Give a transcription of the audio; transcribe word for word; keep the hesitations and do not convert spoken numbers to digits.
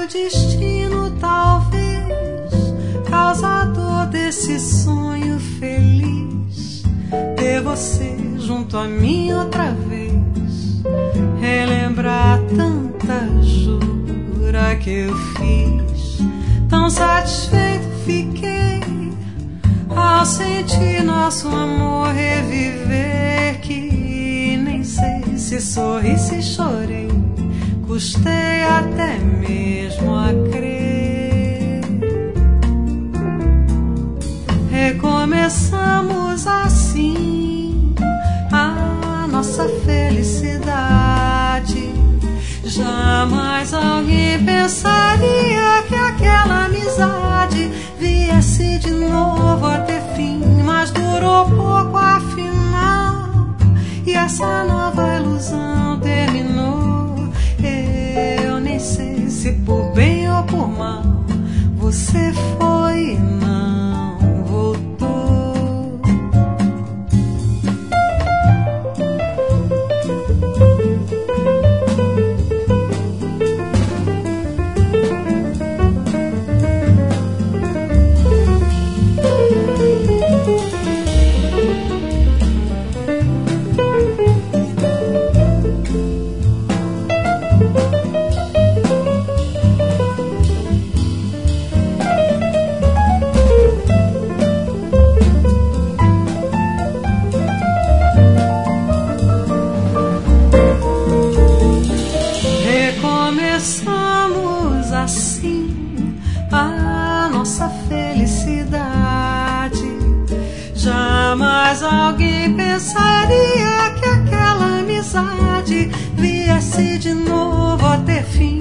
destino, talvez, causador desse sonho feliz, ter você junto a mim outra vez, relembrar tanta jura que eu fiz. Tão satisfeito fiquei ao sentir nosso amor reviver, que nem sei se sorri, se chorei, custei até mesmo a crer. Recomeçamos assim a nossa felicidade. Jamais alguém pensaria que aquela amizade viesse de novo a ter fim, mas durou pouco afinal, e essa nova ilusão terminou. Eu nem sei se por bem ou por mal você foi e não voltou. Recomeçamos assim a nossa felicidade. Jamais alguém pensaria que aquela amizade viesse de novo a ter fim,